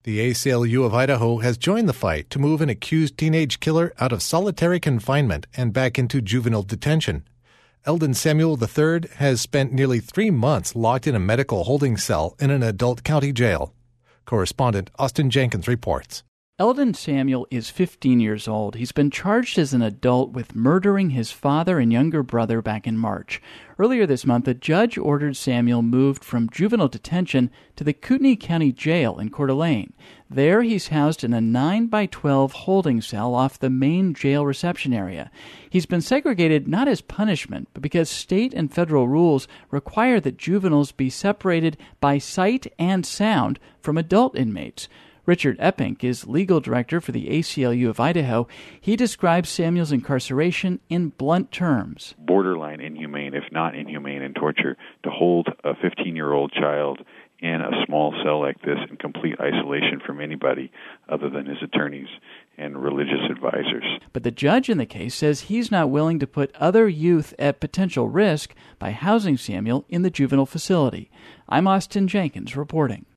The ACLU of Idaho has joined the fight to move an accused teenage killer out of solitary confinement and back into juvenile detention. Eldon Samuel III has spent nearly 3 months locked in a medical holding cell in an adult county jail. Correspondent Austin Jenkins reports. Eldon Samuel is 15 years old. He's been charged as an adult with murdering his father and younger brother back in March. Earlier this month, a judge ordered Samuel moved from juvenile detention to the Kootenai County Jail in Coeur d'Alene. There, he's housed in a 9-by-12 holding cell off the main jail reception area. He's been segregated not as punishment, but because state and federal rules require that juveniles be separated by sight and sound from adult inmates. Richard Eppink is legal director for the ACLU of Idaho. He describes Samuel's incarceration in blunt terms. Borderline inhumane, if not inhumane and torture, to hold a 15-year-old child in a small cell like this in complete isolation from anybody other than his attorneys and religious advisors. But the judge in the case says he's not willing to put other youth at potential risk by housing Samuel in the juvenile facility. I'm Austin Jenkins reporting.